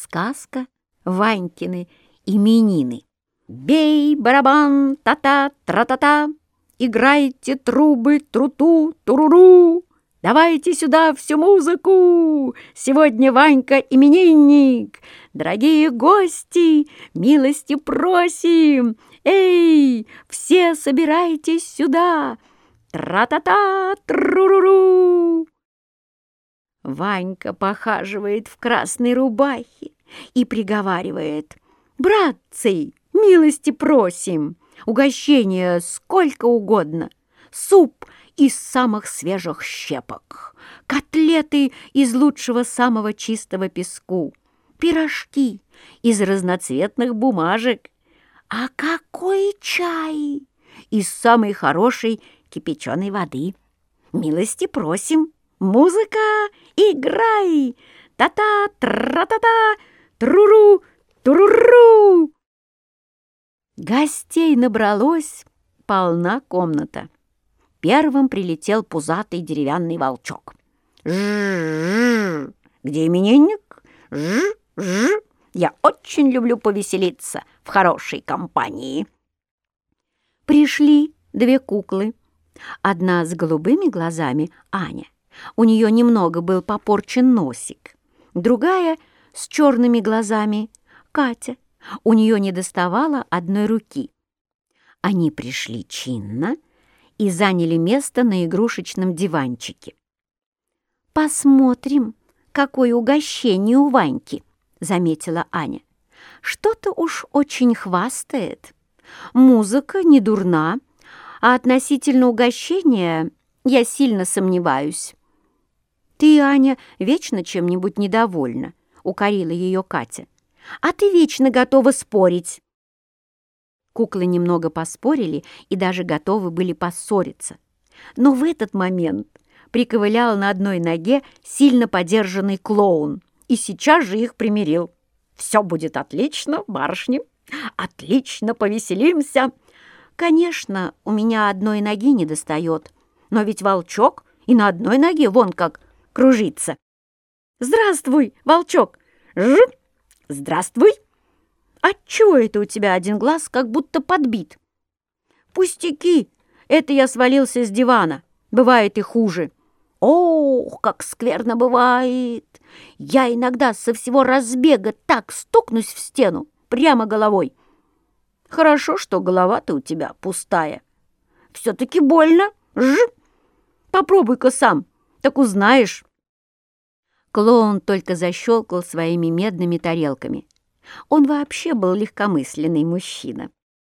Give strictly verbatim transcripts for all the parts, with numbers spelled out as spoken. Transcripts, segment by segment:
Сказка Ванькины именины. Бей барабан, та-та, тра-та-та, играйте трубы, тру-ту, туруру. Давайте сюда всю музыку, сегодня Ванька именинник. Дорогие гости, милости просим, эй, все собирайтесь сюда. Тра-та-та, тру-ру-ру. Ванька похаживает в красной рубахе и приговаривает: «Братцы, милости просим, угощения сколько угодно, суп из самых свежих щепок, котлеты из лучшего самого чистого песку, пирожки из разноцветных бумажек, а какой чай из самой хорошей кипяченой воды. Милости просим, музыка, играй! Та-та, тра-та-та, труру, туруру!» Гостей набралось полна комната. Первым прилетел пузатый деревянный волчок. «Ж-ж-ж! Где именинник? Ж-ж! Я очень люблю повеселиться в хорошей компании». Пришли две куклы. Одна с голубыми глазами — Аня. У нее немного был попорчен носик. Другая с черными глазами — Катя. У нее недоставало одной руки. Они пришли чинно и заняли место на игрушечном диванчике. «Посмотрим, какое угощение у Ваньки», — заметила Аня. «Что-то уж очень хвастает. Музыка не дурна, а относительно угощения я сильно сомневаюсь». «Ты, Аня, вечно чем-нибудь недовольна», — укорила ее Катя. «А ты вечно готова спорить». Куклы немного поспорили и даже готовы были поссориться. Но в этот момент приковылял на одной ноге сильно подержанный клоун и сейчас же их примирил. «Все будет отлично, барышни, отлично повеселимся». «Конечно, у меня одной ноги недостает, но ведь волчок и на одной ноге вон как кружится». «Здравствуй, волчок!» «Ж! Здравствуй! Отчего это у тебя один глаз как будто подбит?» «Пустяки! Это я свалился с дивана. Бывает и хуже». «Ох, как скверно бывает! Я иногда со всего разбега так стукнусь в стену прямо головой». «Хорошо, что голова-то у тебя пустая. Все-таки больно. Ж! Попробуй-ка сам, так узнаешь». Клоун только защелкал своими медными тарелками. Он вообще был легкомысленный мужчина.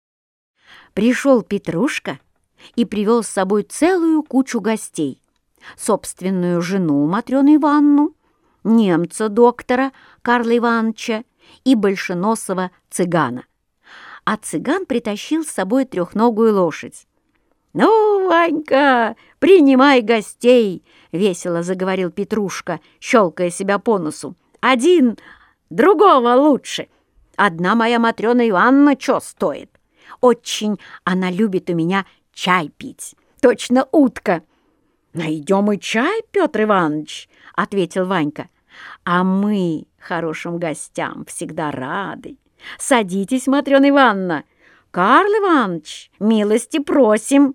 Пришел Петрушка и привел с собой целую кучу гостей. Собственную жену Матрёну Ивановну, немца-доктора Карла Ивановича и большеносого цыгана. А цыган притащил с собой трехногую лошадь. «Ну, Ванька, принимай гостей!» — весело заговорил Петрушка, щелкая себя по носу. «Один другого лучше. Одна моя Матрёна Ивановна чё стоит? Очень она любит у меня чай пить. Точно утка». «Найдем и чай, Петр Иванович», — ответил Ванька. «А мы хорошим гостям всегда рады. Садитесь, Матрёна Ивановна. Карл Иванович, милости просим».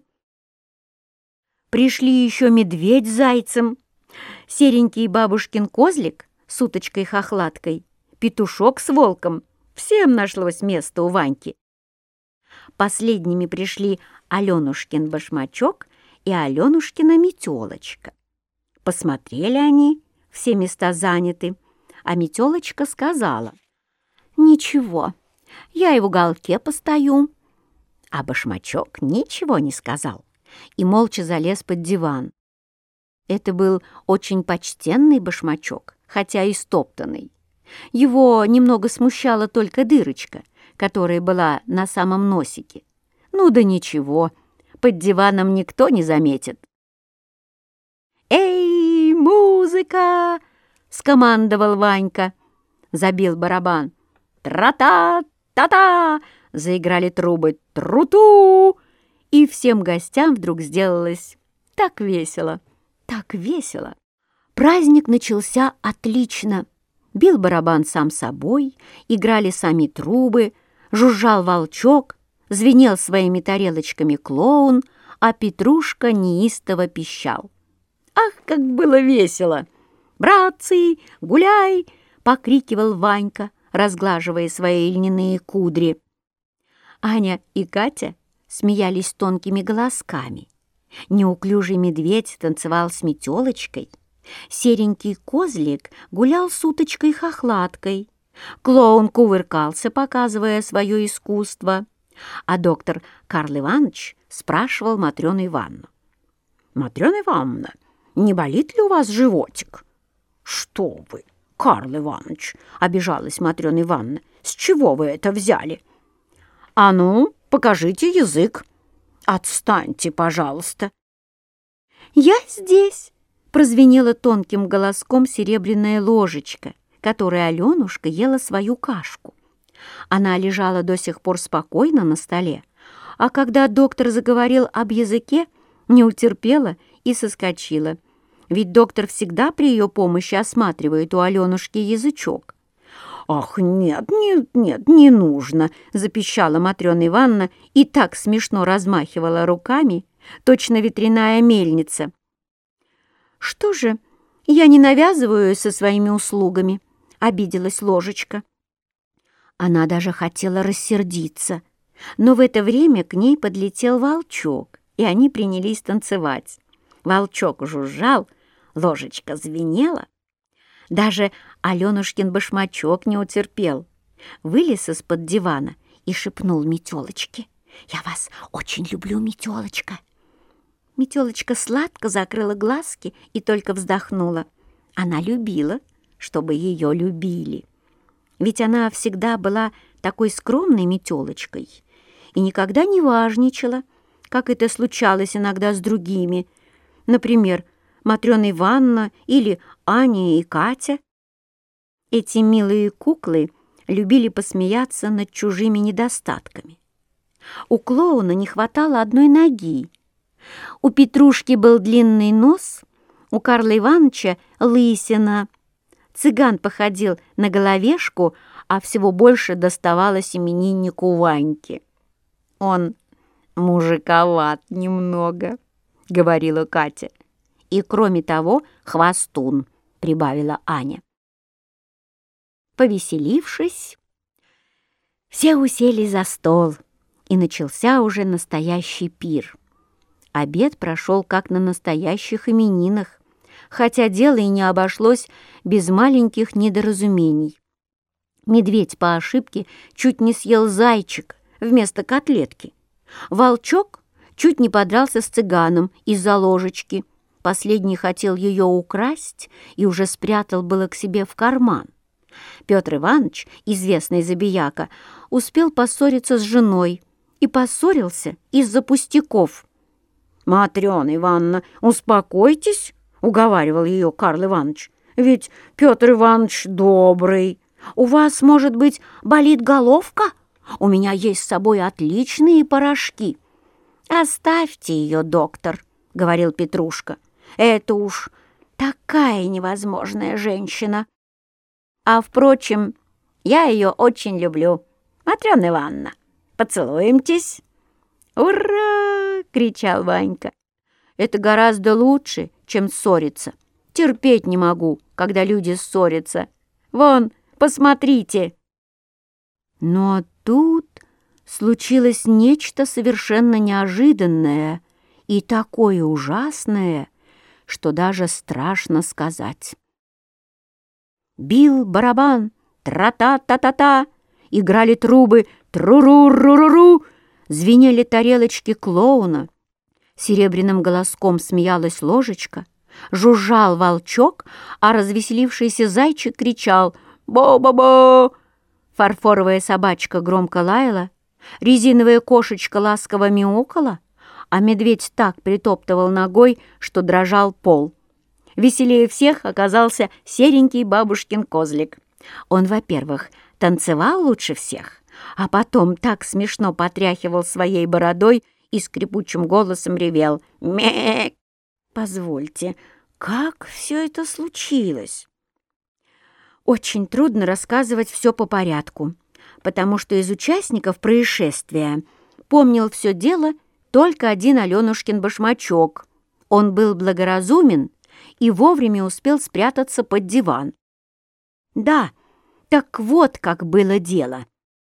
Пришли еще медведь с зайцем, серенький бабушкин козлик с уточкой-хохлаткой, петушок с волком. Всем нашлось место у Ваньки. Последними пришли Аленушкин башмачок и Аленушкина метелочка. Посмотрели они, все места заняты, а метелочка сказала: «Ничего, я и в уголке постою». А башмачок ничего не сказал и молча залез под диван. Это был очень почтенный башмачок, хотя и стоптанный. Его немного смущала только дырочка, которая была на самом носике. Ну да ничего, под диваном никто не заметит. «Эй, музыка!» — скомандовал Ванька. Забил барабан. «Тра-та, та-та!» — заиграли трубы. «Тру-ту!» И всем гостям вдруг сделалось так весело, так весело. Праздник начался отлично. Бил барабан сам собой, играли сами трубы, жужжал волчок, звенел своими тарелочками клоун, а Петрушка неистово пищал. Ах, как было весело! «Братцы, гуляй!» — покрикивал Ванька, разглаживая свои льняные кудри. Аня и Катя смеялись тонкими голосками. Неуклюжий медведь танцевал с метелочкой. Серенький козлик гулял с уточкой-хохлаткой. Клоун кувыркался, показывая свое искусство. А доктор Карл Иванович спрашивал Матрёну Ивановну: «Матрёна Ивановна, не болит ли у вас животик?» «Что вы, Карл Иванович!» — обижалась Матрёна Ивановна. «С чего вы это взяли?» «А ну, покажите язык!» «Отстаньте, пожалуйста!» «Я здесь!» — прозвенела тонким голоском серебряная ложечка, которой Алёнушка ела свою кашку. Она лежала до сих пор спокойно на столе, а когда доктор заговорил об языке, не утерпела и соскочила. Ведь доктор всегда при ее помощи осматривает у Алёнушки язычок. «Ах, нет, нет, нет, не нужно!» — запищала Матрёна Ивановна и так смешно размахивала руками, точно ветряная мельница. «Что же, я не навязываю со своими услугами», — обиделась ложечка. Она даже хотела рассердиться, но в это время к ней подлетел волчок, и они принялись танцевать. Волчок жужжал, ложечка звенела. Даже Алёнушкин башмачок не утерпел. Вылез из-под дивана и шепнул Метелочке: «Я вас очень люблю, Метелочка». Метелочка сладко закрыла глазки и только вздохнула. Она любила, чтобы ее любили. Ведь она всегда была такой скромной Метелочкой и никогда не важничала, как это случалось иногда с другими, например, Матрёна Ивановна или Аня и Катя. Эти милые куклы любили посмеяться над чужими недостатками. У клоуна не хватало одной ноги. У Петрушки был длинный нос, у Карла Ивановича лысина. Цыган походил на головешку, а всего больше доставалось имениннику Ваньке. «Он мужиковат немного», — говорила Катя. «И, кроме того, хвостун», — прибавила Аня. Повеселившись, все усели за стол, и начался уже настоящий пир. Обед прошел как на настоящих именинах, хотя дело и не обошлось без маленьких недоразумений. Медведь по ошибке чуть не съел зайчика вместо котлетки. Волчок чуть не подрался с цыганом из-за ложечки. Последний хотел ее украсть и уже спрятал было к себе в карман. Петр Иванович, известный забияка, успел поссориться с женой и поссорился из-за пустяков. «Матрёна Ивановна, успокойтесь», — уговаривал ее Карл Иванович. «Ведь Петр Иванович добрый. У вас, может быть, болит головка? У меня есть с собой отличные порошки». «Оставьте ее, доктор», — говорил Петрушка. «Это уж такая невозможная женщина. А, впрочем, я ее очень люблю. Матрёна Ивановна, поцелуемтесь». «Ура!» — кричал Ванька. «Это гораздо лучше, чем ссориться. Терпеть не могу, когда люди ссорятся. Вон, посмотрите!» Но тут случилось нечто совершенно неожиданное и такое ужасное, что даже страшно сказать. Бил барабан, тра-та-та-та-та, играли трубы, тру-ру-ру-ру-ру, звенели тарелочки клоуна, серебряным голоском смеялась ложечка, жужжал волчок, а развеселившийся зайчик кричал «Бо-бо-бо!». Фарфоровая собачка громко лаяла, резиновая кошечка ласково мяукала, а медведь так притоптывал ногой, что дрожал пол. Веселее всех оказался серенький бабушкин козлик. Он, во-первых, танцевал лучше всех, а потом так смешно потряхивал своей бородой и скрипучим голосом ревел «Мек!». Позвольте, как все это случилось? Очень трудно рассказывать все по порядку, потому что из участников происшествия помнил все дело только один Аленушкин башмачок. Он был благоразумен и вовремя успел спрятаться под диван. Да, так вот как было дело.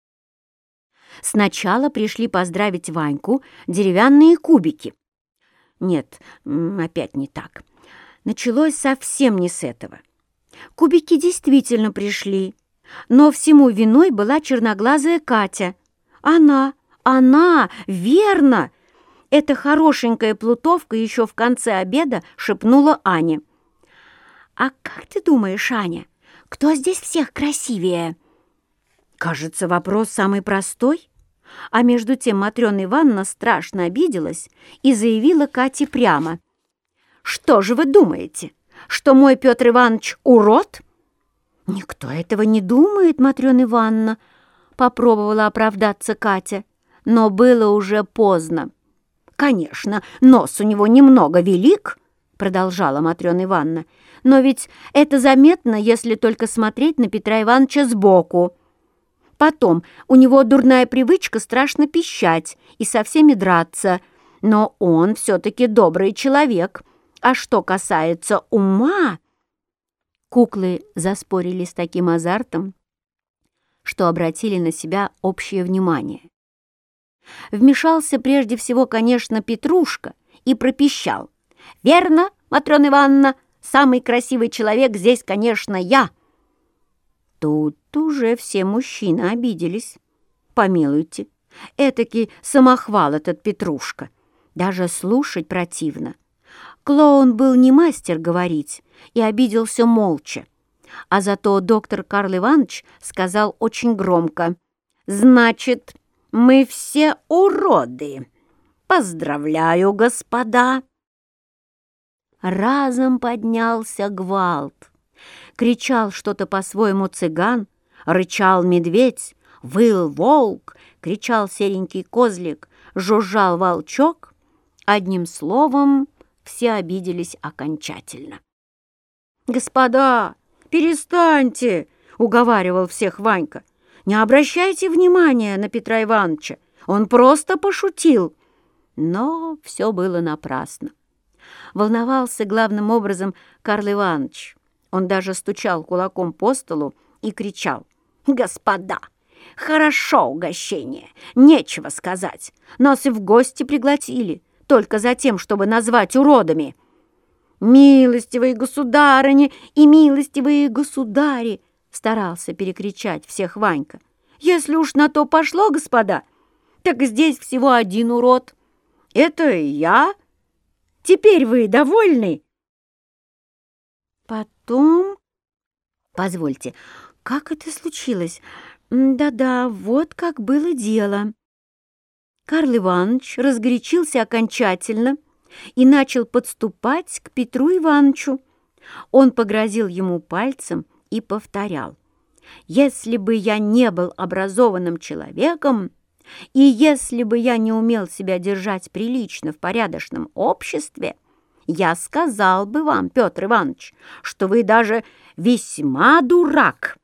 Сначала пришли поздравить Ваньку деревянные кубики. Нет, опять не так. Началось совсем не с этого. Кубики действительно пришли, но всему виной была черноглазая Катя. Она, она, верно! Эта хорошенькая плутовка еще в конце обеда шепнула Ане. «А как ты думаешь, Аня, кто здесь всех красивее?» Кажется, вопрос самый простой. А между тем Матрёна Ивановна страшно обиделась и заявила Кате прямо. «Что же вы думаете, что мой Петр Иванович урод?» «Никто этого не думает, Матрёна Ивановна», — попробовала оправдаться Катя, но было уже поздно. «Конечно, нос у него немного велик», — продолжала Матрёна Ивановна, «но ведь это заметно, если только смотреть на Петра Ивановича сбоку. Потом, у него дурная привычка страшно пищать и со всеми драться, но он все-таки добрый человек. А что касается ума...» Куклы заспорили с таким азартом, что обратили на себя общее внимание. Вмешался прежде всего, конечно, Петрушка и пропищал. «Верно, Матрёна Ивановна, самый красивый человек здесь, конечно, я». Тут уже все мужчины обиделись. Помилуйте, этакий самохвал этот Петрушка. Даже слушать противно. Клоун был не мастер говорить и обиделся молча. А зато доктор Карл Иванович сказал очень громко: «Значит, мы все уроды. Поздравляю, господа!» Разом поднялся гвалт. Кричал что-то по-своему цыган, рычал медведь, выл волк, кричал серенький козлик, жужжал волчок. Одним словом, все обиделись окончательно. «Господа, перестаньте!» — уговаривал всех Ванька. «Не обращайте внимания на Петра Ивановича, он просто пошутил». Но все было напрасно. Волновался главным образом Карл Иванович. Он даже стучал кулаком по столу и кричал: «Господа, хорошо угощение, нечего сказать. Нас и в гости пригласили, только за тем, чтобы назвать уродами». «Милостивые государыни и милостивые государи!» старался перекричать всех Ванька. «Если уж на то пошло, господа, так здесь всего один урод. Это я. Теперь вы довольны?» Потом... Позвольте, как это случилось? Да-да, вот как было дело. Карл Иванович разгорячился окончательно и начал подступать к Петру Ивановичу. Он погрозил ему пальцем и повторял: «Если бы я не был образованным человеком, и если бы я не умел себя держать прилично в порядочном обществе, я сказал бы вам, Петр Иванович, что вы даже весьма дурак».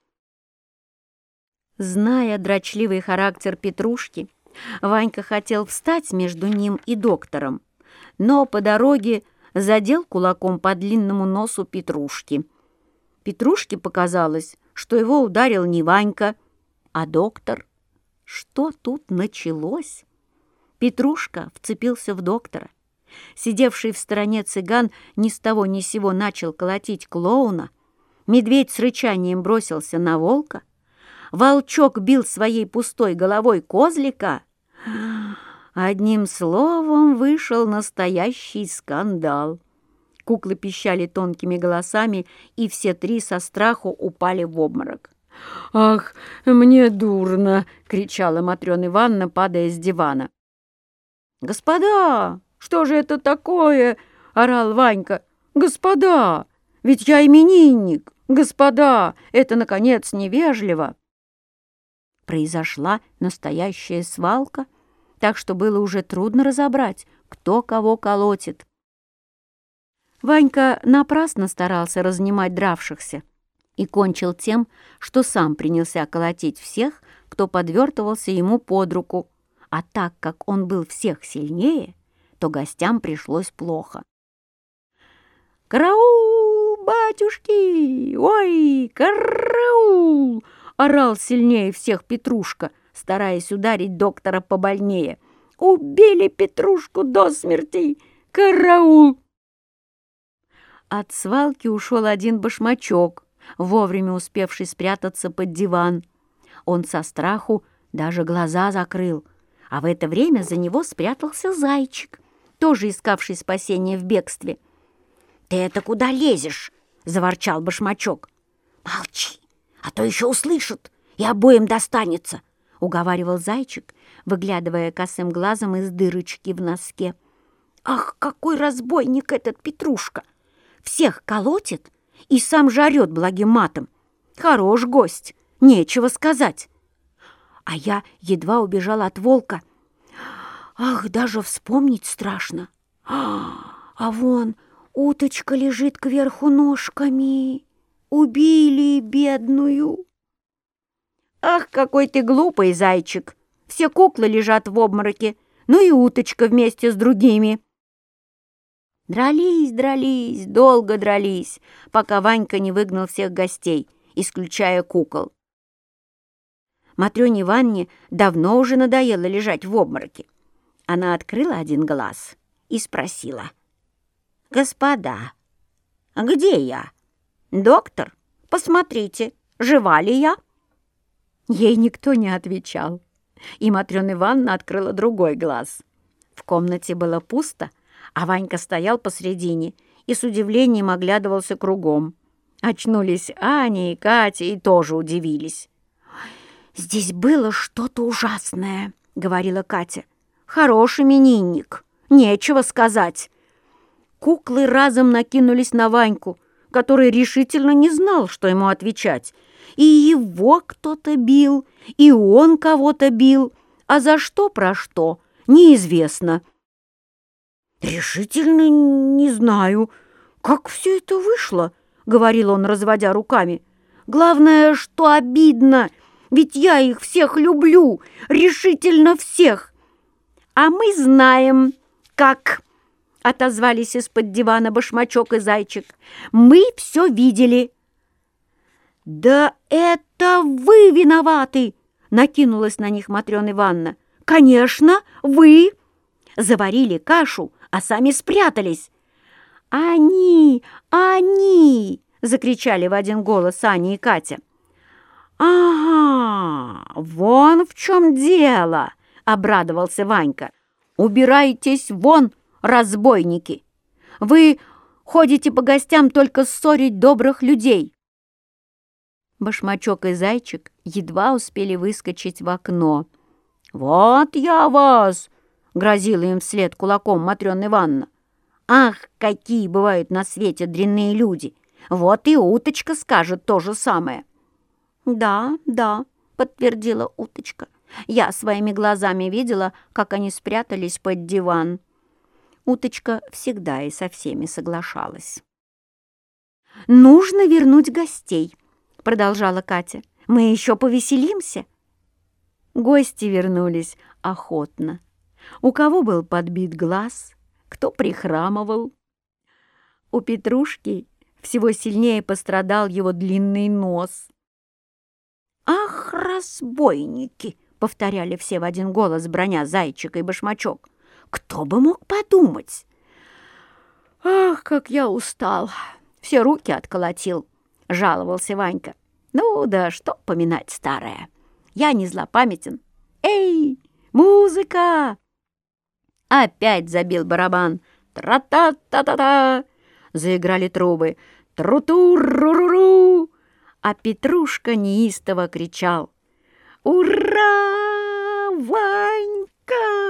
Зная дрочливый характер Петрушки, Ванька хотел встать между ним и доктором, но по дороге задел кулаком по длинному носу Петрушки. Петрушке показалось, что его ударил не Ванька, а доктор. Что тут началось? Петрушка вцепился в доктора. Сидевший в стороне цыган ни с того ни с сего начал колотить клоуна. Медведь с рычанием бросился на волка. Волчок бил своей пустой головой козлика. Одним словом, вышел настоящий скандал. Куклы пищали тонкими голосами, и все три со страху упали в обморок. «Ах, мне дурно!» — кричала Матрёна Ивановна, падая с дивана. «Господа, что же это такое?» — орал Ванька. «Господа, ведь я именинник! Господа, это, наконец, невежливо!» Произошла настоящая свалка, так что было уже трудно разобрать, кто кого колотит. Ванька напрасно старался разнимать дравшихся. И кончил тем, что сам принялся колотить всех, кто подвертывался ему под руку. А так как он был всех сильнее, то гостям пришлось плохо. «Караул, батюшки! Ой, караул!» — орал сильнее всех Петрушка, стараясь ударить доктора побольнее. «Убили Петрушку до смерти! Караул!» От свалки ушел один башмачок, вовремя успевший спрятаться под диван. Он со страху даже глаза закрыл, а в это время за него спрятался зайчик, тоже искавший спасения в бегстве. «Ты это куда лезешь?» — заворчал башмачок. «Молчи, а то еще услышат, и обоим достанется», — уговаривал зайчик, выглядывая косым глазом из дырочки в носке. «Ах, какой разбойник этот Петрушка! Всех колотит и сам же орет благим матом. Хорош гость, нечего сказать. А я едва убежала от волка. Ах, даже вспомнить страшно. А, а вон уточка лежит кверху ножками. Убили бедную. Ах, какой ты глупый зайчик. Все куклы лежат в обмороке, ну и уточка вместе с другими. Дрались, дрались, долго дрались, пока Ванька не выгнал всех гостей, исключая кукол. Матрёне Ивановне давно уже надоело лежать в обмороке. Она открыла один глаз и спросила: «Господа, где я? Доктор, посмотрите, жива ли я?» Ей никто не отвечал, и Матрёна Ивановна открыла другой глаз. В комнате было пусто, а Ванька стоял посредине и с удивлением оглядывался кругом. Очнулись Аня и Катя и тоже удивились. «Здесь было что-то ужасное», — говорила Катя. «Хороший именинник, нечего сказать». Куклы разом накинулись на Ваньку, который решительно не знал, что ему отвечать. И его кто-то бил, и он кого-то бил, а за что, про что, неизвестно. «Решительно не знаю, как все это вышло», — говорил он, разводя руками. «Главное, что обидно, ведь я их всех люблю, решительно всех». «А мы знаем, как», — отозвались из-под дивана башмачок и зайчик. «Мы все видели». «Да это вы виноваты!» — накинулась на них Матрёна Ивановна. «Конечно, вы! Заварили кашу, а сами спрятались». «Они! Они!» — закричали в один голос Аня и Катя. «Ага, вон в чем дело!» — обрадовался Ванька. «Убирайтесь вон, разбойники! Вы ходите по гостям только ссорить добрых людей». Башмачок и зайчик едва успели выскочить в окно. «Вот я вас!» — грозила им вслед кулаком Матрёна Ивановна. «Ах, какие бывают на свете дрянные люди! Вот и уточка скажет то же самое». «Да, да», — подтвердила уточка. «Я своими глазами видела, как они спрятались под диван». Уточка всегда и со всеми соглашалась. «Нужно вернуть гостей», — продолжала Катя. «Мы еще повеселимся». Гости вернулись охотно. У кого был подбит глаз, кто прихрамывал. У Петрушки всего сильнее пострадал его длинный нос. «Ах, разбойники!» — повторяли все в один голос, броня зайчика и башмачок. «Кто бы мог подумать?» «Ах, как я устал! Все руки отколотил!» — жаловался Ванька. «Ну да что поминать старое! Я не злопамятен! Эй, музыка!» Опять забил барабан. «Тра-та-та-та-та!» Заиграли трубы. «Тру-ту-ру-ру-ру!» А Петрушка неистово кричал: «Ура, Ванька!»